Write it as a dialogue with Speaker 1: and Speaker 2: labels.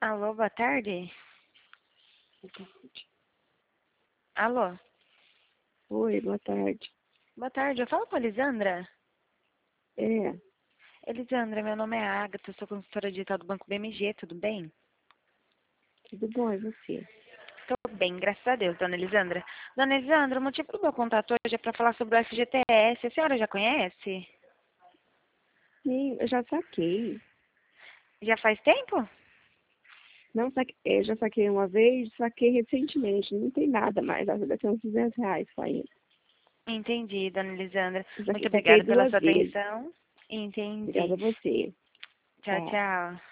Speaker 1: Alô, boa tarde? Alô,
Speaker 2: Oi, boa tarde.
Speaker 1: boa tarde. Eu falo com a Elisandra?
Speaker 2: É,
Speaker 1: Elisandra, meu nome é Agatha, sou consultora digital do Banco BMG, tudo bem?
Speaker 2: tudo bom, e você?
Speaker 1: Tô bem, graças a Deus, dona Elisandra. Dona Elisandra, o motivo do meu contato hoje é para falar sobre o FGTS. A senhora já conhece?
Speaker 2: Sim, eu já saquei.
Speaker 1: Já faz tempo?
Speaker 2: Não saquei, já saquei uma vez, saquei recentemente. Não tem nada mais, acho que deve ter uns R$ 200 saindo.
Speaker 1: Entendi, dona Elisandra.
Speaker 2: Eu
Speaker 1: Muito
Speaker 2: saquei
Speaker 1: obrigada pela
Speaker 2: duas
Speaker 1: sua
Speaker 2: vezes.
Speaker 1: atenção. Entendi.
Speaker 2: Obrigada a você.
Speaker 1: Tchau,
Speaker 2: Tchau.
Speaker 1: tchau.